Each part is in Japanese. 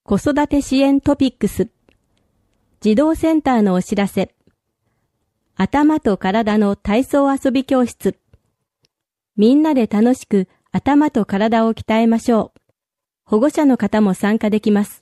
子育て支援トピックス。児童センターのお知らせ。頭と体の体操遊び教室。みんなで楽しく頭と体を鍛えましょう。保護者の方も参加できます。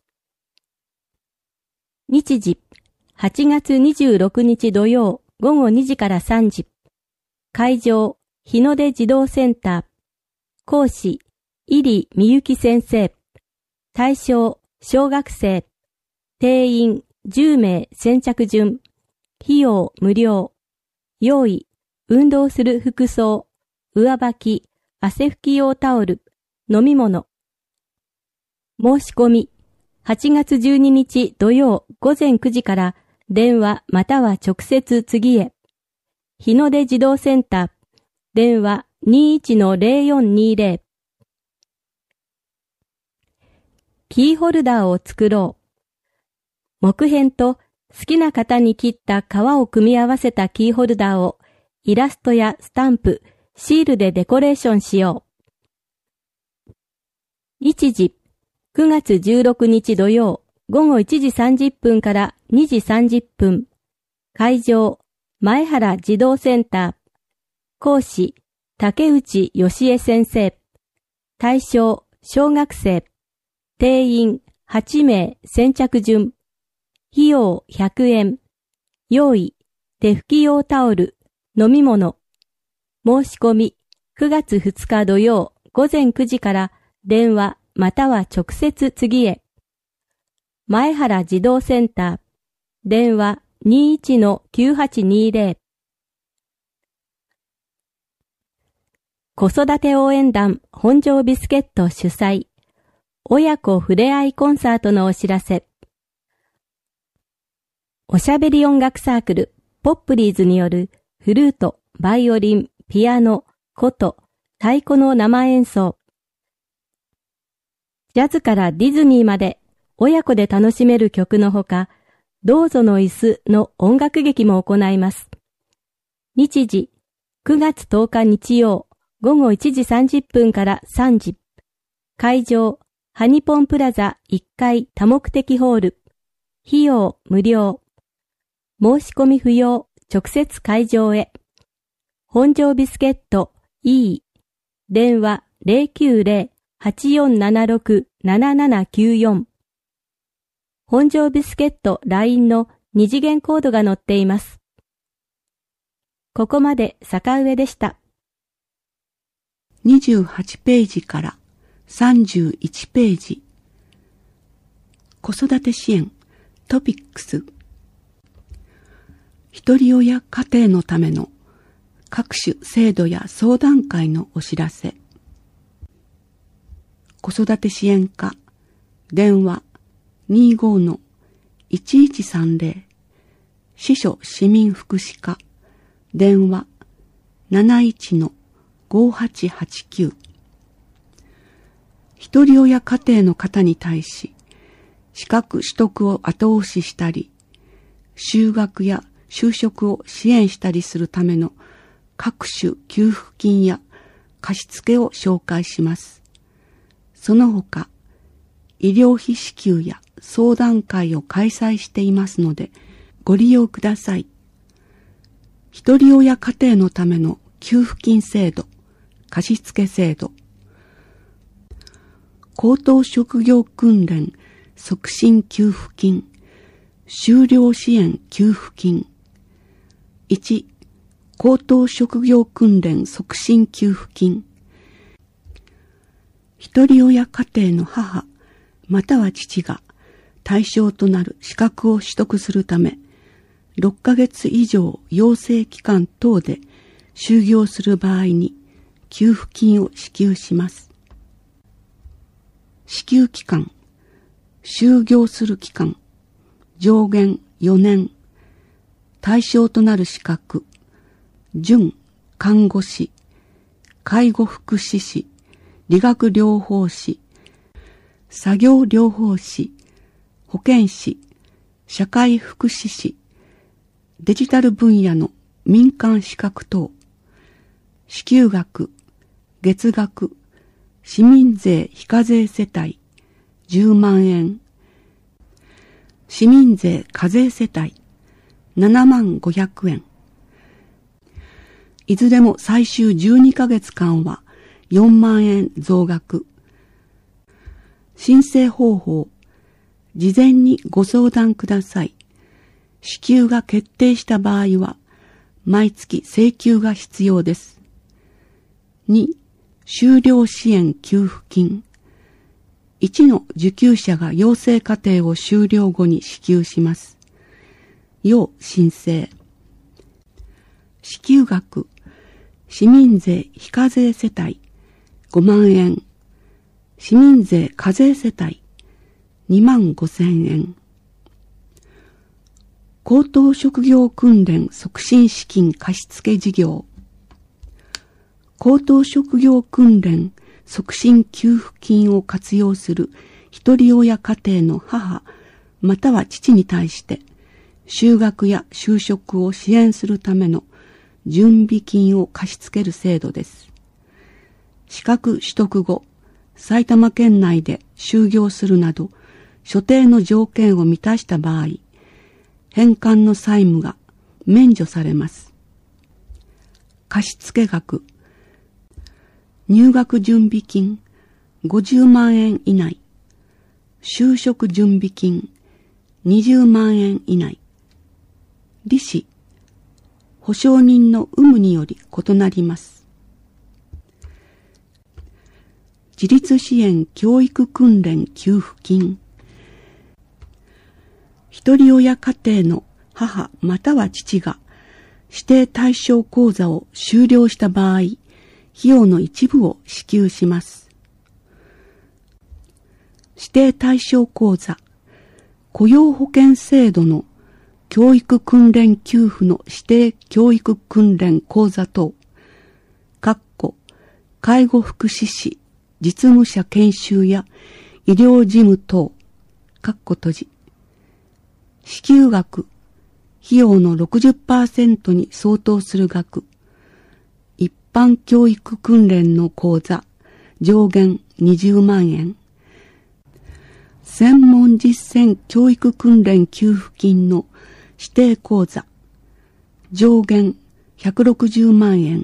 日時、8月26日土曜午後2時から3時。会場、日の出児童センター。講師、入美幸先生。対象、小学生。定員10名先着順。費用無料。用意、運動する服装、上履き、汗拭き用タオル、飲み物。申し込み、8月12日土曜午前9時から電話または直接次へ。日の出児童センター、電話 21-0420。キーホルダーを作ろう。木片と好きな型に切った革を組み合わせたキーホルダーをイラストやスタンプ、シールでデコレーションしよう。日時、9月16日土曜午後1時30分から2時30分。会場、前原児童センター。講師、竹内義恵先生。対象、小学生。定員8名先着順。費用100円。用意、手拭き用タオル、飲み物。申し込み、9月2日土曜午前9時から電話または直接次へ。前原児童センター。電話 21-9820。子育て応援団本庄ビスケット主催。親子ふれあいコンサートのお知らせ。おしゃべり音楽サークル、ポップリーズによるフルート、バイオリン、ピアノ、琴、太鼓の生演奏。ジャズからディズニーまで親子で楽しめる曲のほか、どうぞの椅子の音楽劇も行います。日時、9月10日日曜午後1時30分から3時。会場、ハニポンプラザ1階多目的ホール。費用無料。申し込み不要。直接会場へ。本庄ビスケット E。電話 090-8476-7794。本庄ビスケット LINE の2次元コードが載っています。ここまで坂上でした。 28ページから31ページ。子育て支援トピックス。ひとり親家庭のための各種制度や相談会のお知らせ。子育て支援課電話 25-1130。司書市民福祉課電話 71-5889。ひとり親家庭の方に対し資格取得を後押ししたり、就学や就職を支援したりするための各種給付金や貸付を紹介します。その他、医療費支給や相談会を開催していますので、ご利用ください。ひとり親家庭のための給付金制度、貸付制度、高等職業訓練促進給付金、就労支援給付金。1、高等職業訓練促進給付金。ひとり親家庭の母または父が対象となる資格を取得するため、6ヶ月以上養成期間等で就業する場合に給付金を支給します。支給期間、就業する期間、上限4年、対象となる資格、準看護師、介護福祉士、理学療法士、作業療法士、保健師、社会福祉士、デジタル分野の民間資格等、支給額、月額、市民税非課税世帯10万円、 市民税課税世帯75,000円。いずれも最終12ヶ月間は4万円増額。申請方法、事前にご相談ください。支給が決定した場合は、毎月請求が必要です。2、就労支援給付金。1の受給者が養成課程を修了後に支給します。要申請。支給額、市民税非課税世帯5万円。市民税課税世帯25,000円。高等職業訓練促進資金貸付事業。高等職業訓練促進給付金を活用する一人親家庭の母または父に対して就学や就職を支援するための準備金を貸し付ける制度です。資格取得後、埼玉県内で就業するなど所定の条件を満たした場合、返還の債務が免除されます。貸付額、入学準備金50万円以内、就職準備金20万円以内、利子、保証人の有無により異なります。自立支援教育訓練給付金。一人親家庭の母または父が指定対象講座を修了した場合、費用の一部を支給します。指定対象講座、雇用保険制度の教育訓練給付の指定教育訓練講座等、介護福祉士、実務者研修や医療事務等、閉じ。支給額、費用の 60% に相当する額、一般教育訓練の講座、上限20万円、専門実践教育訓練給付金の指定講座、上限160万円、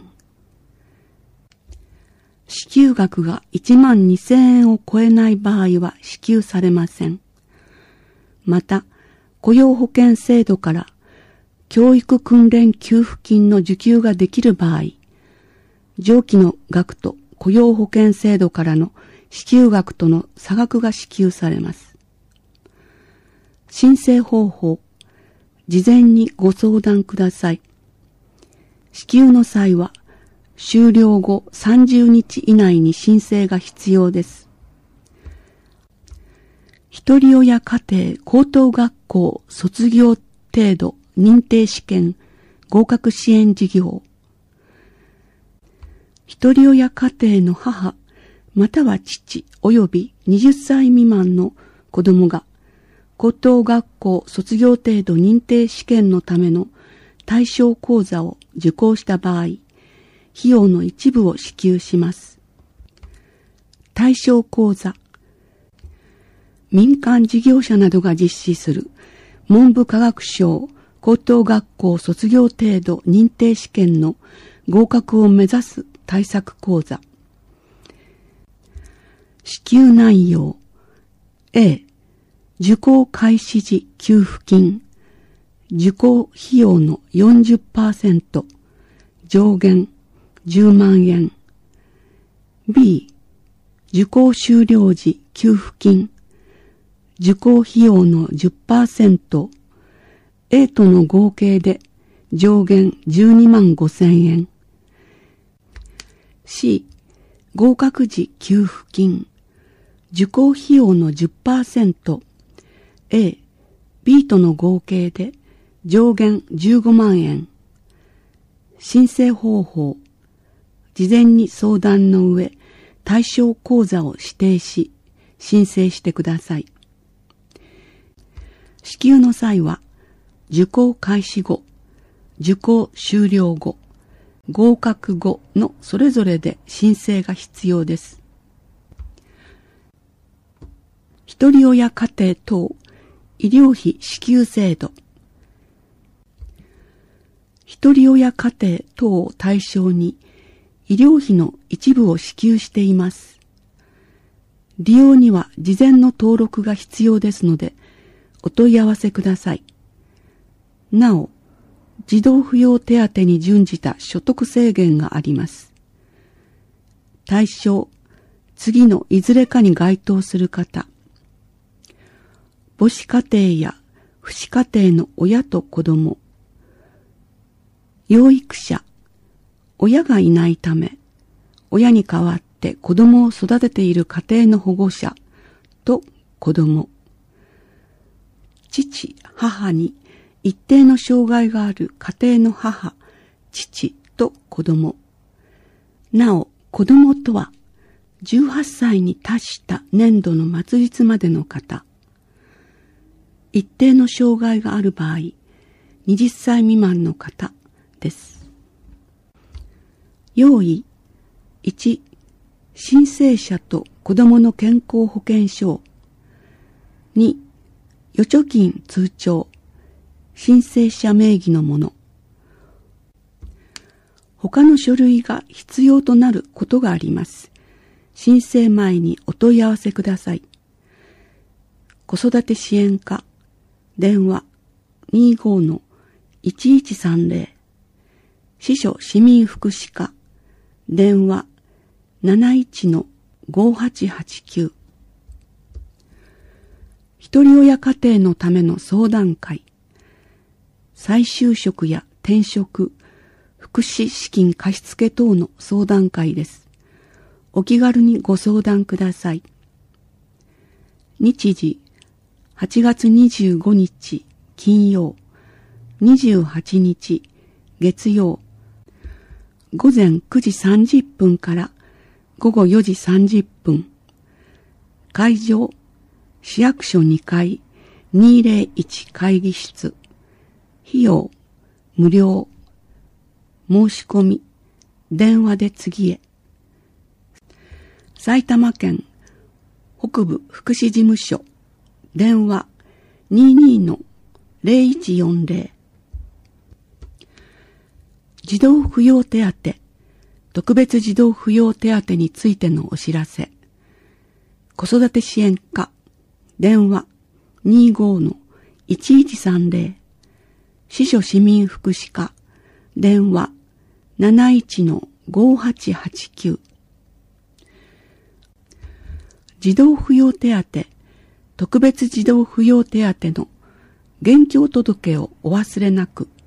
支給額が1万2000円を超えない場合は支給されません。また、雇用保険制度から教育訓練給付金の受給ができる場合、上記の額と雇用保険制度からの支給額との差額が支給されます。申請方法、事前にご相談ください。支給の際は、終了後30日以内に申請が必要です。一人親家庭高等学校卒業程度認定試験合格支援事業。一人親家庭の母または父及び20歳未満の子供が高等学校卒業程度認定試験のための対象講座を受講した場合、費用の一部を支給します。対象講座、民間事業者などが実施する文部科学省高等学校卒業程度認定試験の合格を目指す対策講座。支給内容 A、受講開始時給付金、受講費用の 40%、上限10万円。B、受講終了時給付金、受講費用の 10%、A との合計で上限12万5千円。C、合格時給付金、受講費用の 10%、A、B との合計で上限15万円。申請方法、事前に相談の上、対象講座を指定し、申請してください。支給の際は、受講開始後、受講終了後、合格後のそれぞれで申請が必要です。一人親家庭等医療費支給制度。一人親家庭等を対象に医療費の一部を支給しています。利用には事前の登録が必要ですので、お問い合わせください。なお、児童扶養手当に準じた所得制限があります。対象、次のいずれかに該当する方。母子家庭や父子家庭の親と子供。養育者、親がいないため、親に代わって子供を育てている家庭の保護者と子供。父、母に一定の障害がある家庭の母、父と子供。なお、子供とは18歳に達した年度の末日までの方。一定の障害がある場合、20歳未満の方です。用意1、申請者と子供の健康保険証。2、預貯金通帳、申請者名義のもの。他の書類が必要となることがあります。申請前にお問い合わせください。子育て支援課、電話 25-1130、司書市民福祉課、電話 71-5889。一人親家庭のための相談会。再就職や転職、福祉資金貸付等の相談会です。お気軽にご相談ください。日時、8月25日金曜、28日月曜、午前9時30分から午後4時30分。会場、市役所2階201会議室。費用、無料。申し込み、電話で次へ。埼玉県北部福祉事務所、電話 22-0140。児童扶養手当、特別児童扶養手当についてのお知らせ。子育て支援課、電話 25-1130。司書市民福祉課、電話 71-5889。児童扶養手当、特別児童扶養手当の現況届をお忘れなく。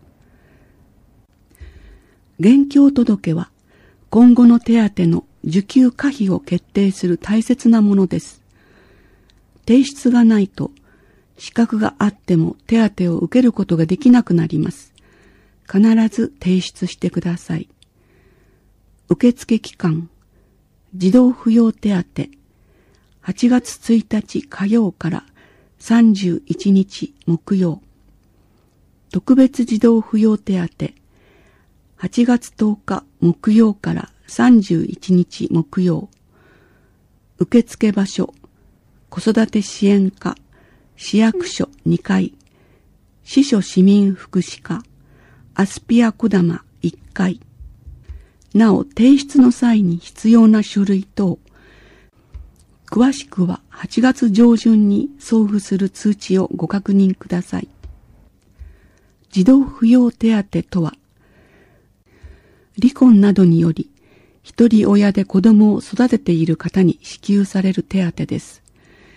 現況届は今後の手当の受給可否を決定する大切なものです。提出がないと資格があっても手当を受けることができなくなります。必ず提出してください。受付期間、児童扶養手当、8月1日火曜から31日木曜。特別児童扶養手当、8月10日木曜から31日木曜。受付場所、子育て支援課、市役所2階、司書市民福祉課、アスピア小玉1階。なお、提出の際に必要な書類等、詳しくは8月上旬に送付する通知をご確認ください。児童扶養手当とは、離婚などにより、一人親で子供を育てている方に支給される手当です。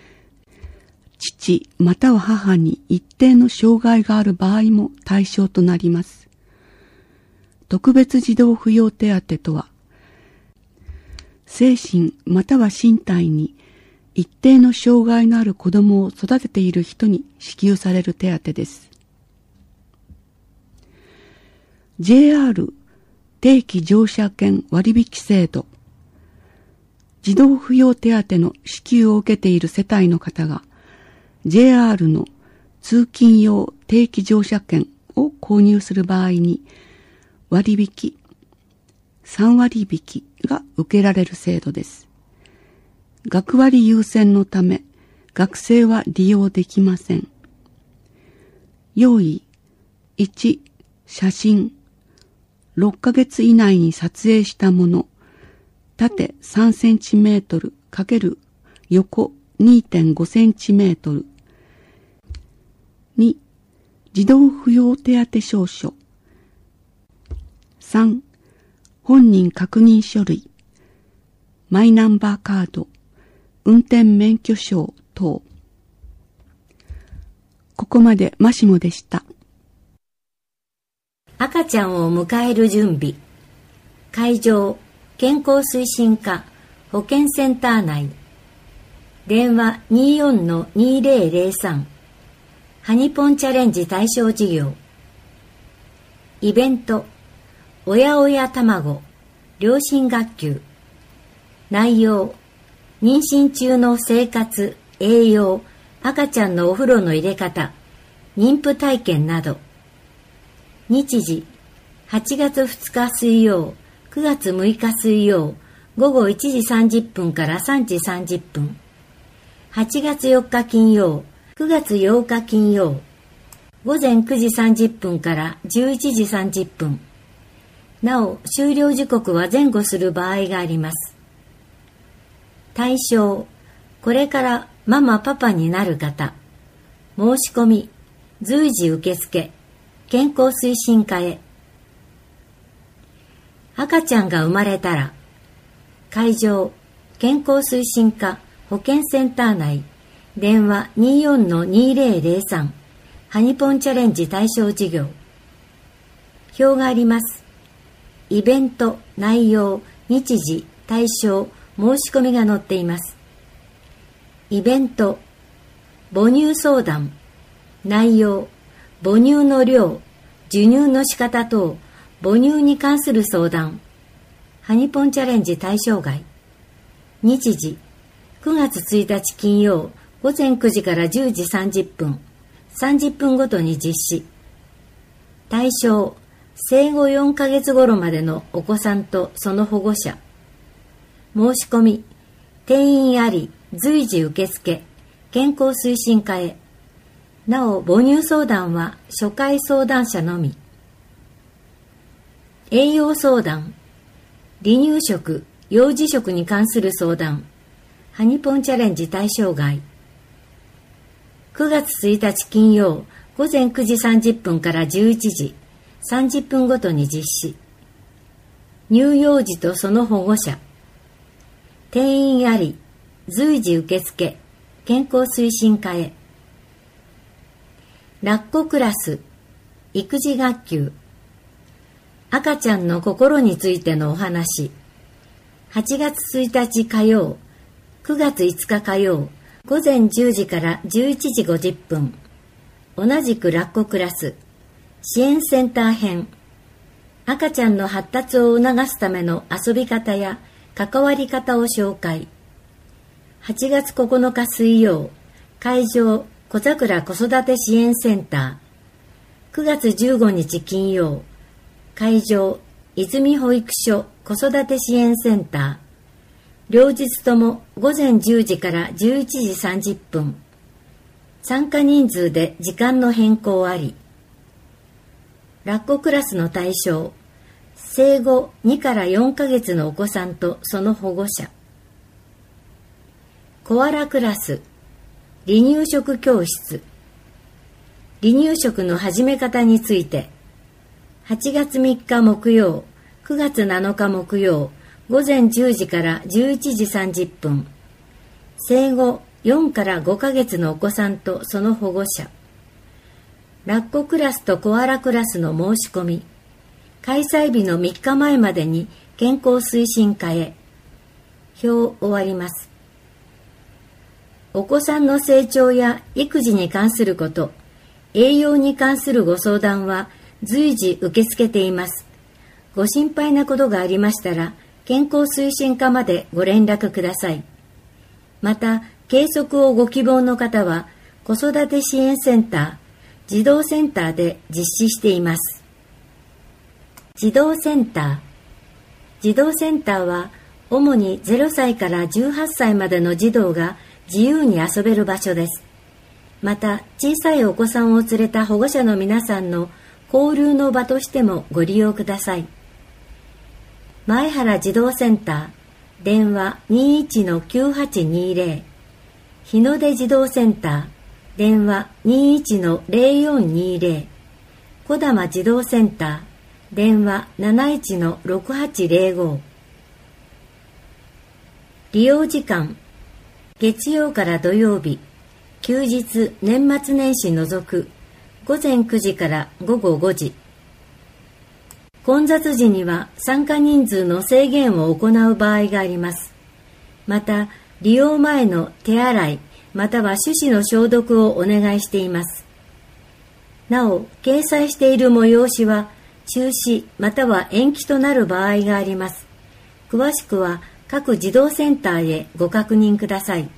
父または母に一定の障害がある場合も対象となります。特別児童扶養手当とは、精神または身体に一定の障害のある子供を育てている人に支給される手当です。JR 定期乗車券割引制度。児童扶養手当の支給を受けている世帯の方が JR の通勤用定期乗車券を購入する場合に割引、3割引きが受けられる制度です。学割優先のため学生は利用できません。 用意1、写真。6ヶ月以内に撮影したもの。縦3センチメートル×横 2.5 センチメートル。2、児童扶養手当証書。3、本人確認書類。マイナンバーカード、運転免許証等。ここまでマシモでした。 赤ちゃんを迎える準備。会場、健康推進課保健センター内。電話 24-2003 ハニポンチャレンジ対象事業。イベント、おやおや卵両親学級。内容、妊娠中の生活、栄養、赤ちゃんのお風呂の入れ方、妊婦体験など。日時、8月2日水曜、9月6日水曜、午後1時30分から3時30分。8月4日金曜、9月8日金曜、午前9時30分から11時30分。なお、終了時刻は前後する場合があります。対象、これからママパパになる方。申し込み、随時受付、健康推進課へ。赤ちゃんが生まれたら、会場、健康推進課保健センター内、電話 24-2003 ハニポンチャレンジ対象事業。表があります。イベント、内容、日時、対象、申し込みが載っています。イベント、母乳相談。内容、母乳の量、授乳の仕方等、母乳に関する相談。ハニポンチャレンジ対象外。日時、9月1日金曜、午前9時から10時30分、30分ごとに実施。対象、生後4ヶ月頃までのお子さんとその保護者。申し込み、定員あり、随時受付、健康推進課へ。なお、母乳相談は初回相談者のみ。栄養相談、離乳食、幼児食に関する相談、ハニポンチャレンジ対象外。9月1日金曜、午前9時30分から11時、30分ごとに実施。乳幼児とその保護者。定員あり、随時受付、健康推進課へ。抱っこクラス、育児学級。赤ちゃんの心についてのお話。8月1日火曜、9月5日火曜、午前10時から11時50分。同じく抱っこクラス、支援センター編。赤ちゃんの発達を促すための遊び方や関わり方を紹介。8月9日水曜、会場、小桜子育て支援センター。9月15日金曜、会場、泉保育所子育て支援センター。両日とも午前10時から11時30分。参加人数で時間の変更あり。抱っこクラスの対象、生後2から4ヶ月のお子さんとその保護者。コアラクラス、離乳食教室。離乳食の始め方について、8月3日木曜、9月7日木曜、午前10時から11時30分。生後4から5ヶ月のお子さんとその保護者。抱っこクラスとコアラクラスの申し込み。開催日の3日前までに健康推進課へ。表終わります。お子さんの成長や育児に関すること、栄養に関するご相談は随時受け付けています。ご心配なことがありましたら、健康推進課までご連絡ください。また、計測をご希望の方は、子育て支援センター、児童センターで実施しています。児童センター。児童センターは、主に0歳から18歳までの児童が自由に遊べる場所です。 また小さいお子さんを連れた保護者の皆さんの交流の場としてもご利用ください。前原児童センター、電話 21-9820、日の出児童センター、電話 21-0420、小玉児童センター、電話 71-6805。利用時間、月曜から土曜日、休日年末年始除く、午前9時から午後5時。混雑時には参加人数の制限を行う場合があります。また、利用前の手洗い、または手指の消毒をお願いしています。なお、掲載している催しは、中止または延期となる場合があります。詳しくは各児童センターへご確認ください。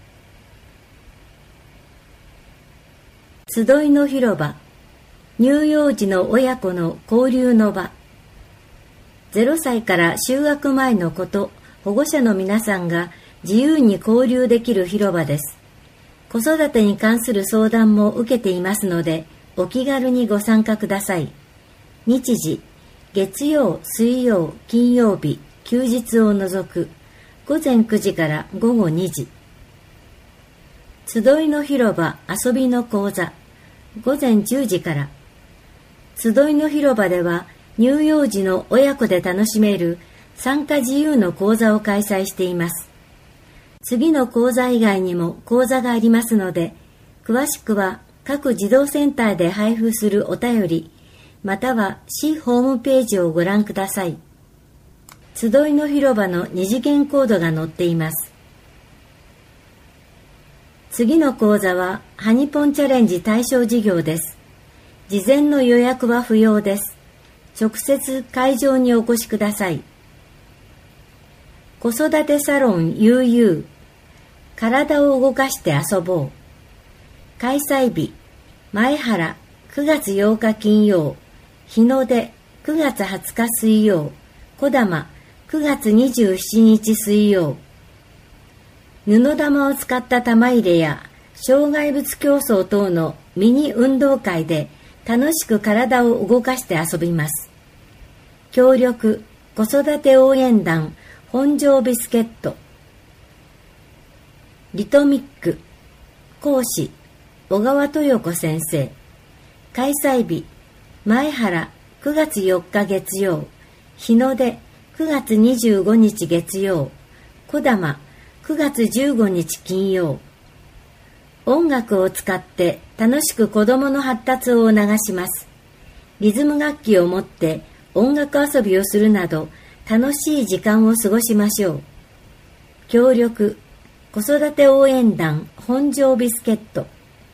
集いの広場、乳幼児の親子の交流の場。0歳から就学前の子と保護者の皆さんが自由に交流できる広場です。子育てに関する相談も受けていますので、お気軽にご参加ください。日時、月曜、水曜、金曜日、休日を除く、午前9時から午後2時。集いの広場遊びの講座、午前10時から。集いの広場では、乳幼児の親子で楽しめる参加自由の講座を開催しています。次の講座以外にも講座がありますので、詳しくは各児童センターで配布するお便り、または市ホームページをご覧ください。集いの広場の二次元コードが載っています。次の講座はハニポンチャレンジ対象事業です。事前の予約は不要です。直接会場にお越しください。子育てサロン悠々、体を動かして遊ぼう。開催日、前原9月8日金曜、日の出9月20日水曜、小玉9月27日水曜。布玉を使った玉入れや障害物競争等のミニ運動会で楽しく体を動かして遊びます。協力子育て応援団本庄ビスケット。リトミック講師小川豊子先生。開催日前原9月4日月曜、日の出9月25日月曜、小玉9月15日金曜。音楽を使って楽しく子どもの発達を促します。リズム楽器を持って音楽遊びをするなど楽しい時間を過ごしましょう。協力子育て応援団本庄ビスケット。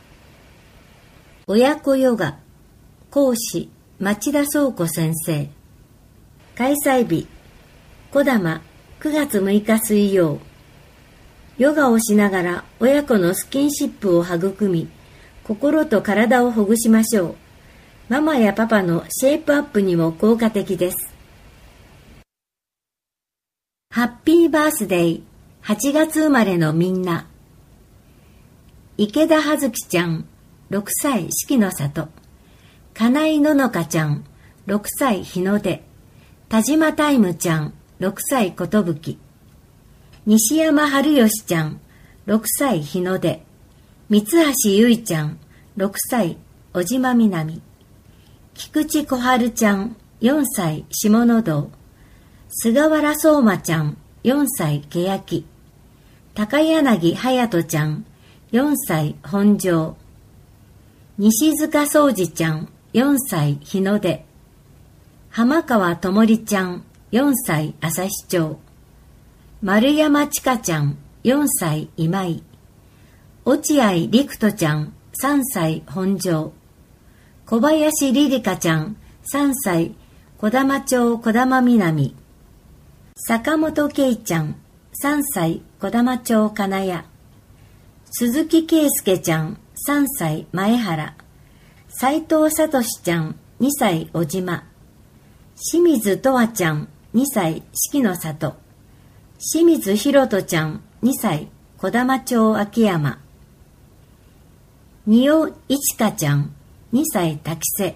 親子ヨガ講師町田倉子先生。開催日小玉9月6日水曜。ヨガをしながら親子のスキンシップを育み、心と体をほぐしましょう。ママやパパのシェイプアップにも効果的です。ハッピーバースデー8月生まれのみんな。池田葉月ちゃん6歳四季の里。金井ののかちゃん6歳日の出。田島タイムちゃん6歳ことぶき。西山春吉ちゃん6歳日の出。三橋ゆいちゃん6歳小島みなみ。菊池小春ちゃん4歳下野道。菅原相馬ちゃん4歳けやき。高柳隼人ちゃん4歳本庄。西塚宗司ちゃん4歳日の出。浜川ともりちゃん4歳朝日町。丸山千佳ちゃん4歳今井。落合陸斗ちゃん3歳本庄。小林リリカちゃん3歳小玉町小玉南。坂本圭ちゃん3歳小玉町金谷。鈴木圭介ちゃん3歳前原。斉藤聡ちゃん2歳小島。清水とわちゃん2歳四季の里。清水ひろとちゃん2歳小玉町秋山。 においちかちゃん、2歳滝瀬。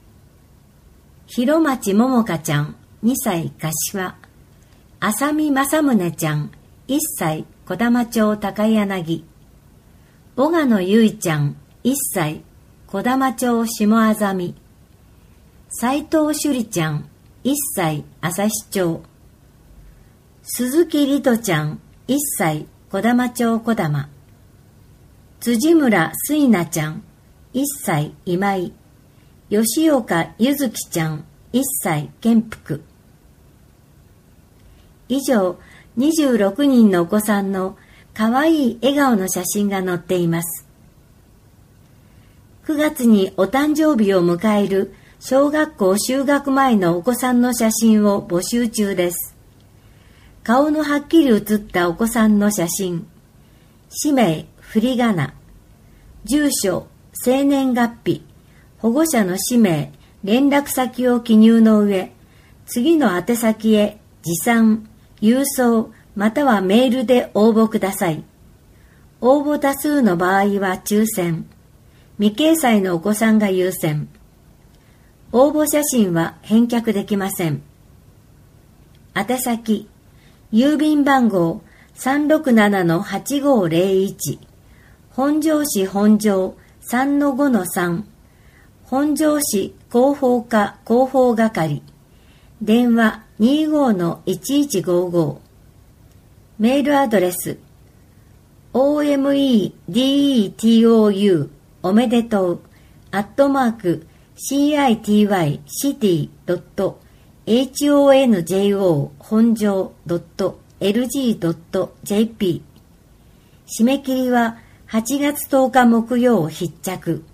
広町ももかちゃん、2歳柏。浅見正宗ちゃん、1歳小玉町高柳。小賀野ゆいちゃん、1歳小玉町下あざみ。斉藤朱里ちゃん、1歳旭町。鈴木里斗ちゃん、1歳小玉町小玉。辻村すいなちゃん、1歳今井。吉岡ゆずきちゃん、1歳建福。以上、26人のお子さんのかわいい笑顔の写真が載っています。9月にお誕生日を迎える小学校就学前のお子さんの写真を募集中です。顔のはっきり写ったお子さんの写真、氏名、振り仮名、住所、生年月日、保護者の氏名、連絡先を記入の上、次の宛先へ持参、郵送、またはメールで応募ください。応募多数の場合は抽選。未掲載のお子さんが優先。応募写真は返却できません。宛先、郵便番号 367-8501 本庄市本庄 3-5-3 本庄市広報課広報係電話 25-1155 メールアドレス omedetou おめでとうcity.honjo 本庄 .lg.jp 締め切りは8月10日木曜必着。